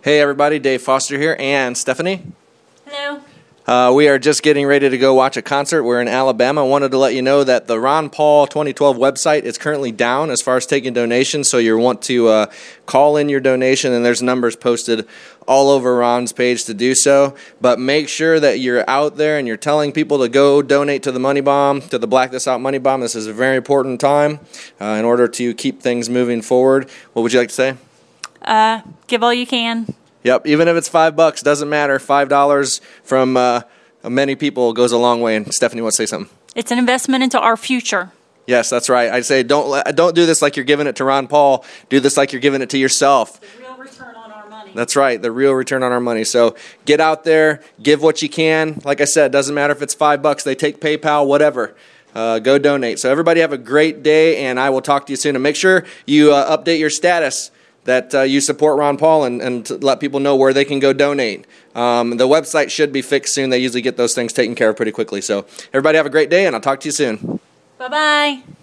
Hey everybody, Dave Foster here, and Stephanie. Hello. We are just getting ready to go watch a concert. We're in Alabama. I wanted to let you know that the Ron Paul 2012 website is currently down as far as taking donations, so you want to call in your donation, and there's numbers posted all over Ron's page to do so. But make sure that you're out there and you're telling people to go donate to the Money Bomb, to the Black This Out Money Bomb. This is a very important time in order to keep things moving forward. What would you like to say? Give all you can. Yep, even if it's $5, doesn't matter. $5 from many people goes a long way. And Stephanie wants to say something. It's an investment into our future. Yes, that's right. I say don't do this like you're giving it to Ron Paul. Do this like you're giving it to yourself. The real return on our money. That's right, the real return on our money. So get out there, give what you can. Like I said, doesn't matter if it's $5. They take PayPal, whatever. Go donate. So everybody have a great day, and I will talk to you soon. And make sure you update your status that you support Ron Paul and to let people know where they can go donate. The website should be fixed soon. They usually get those things taken care of pretty quickly. So everybody have a great day, and I'll talk to you soon. Bye-bye.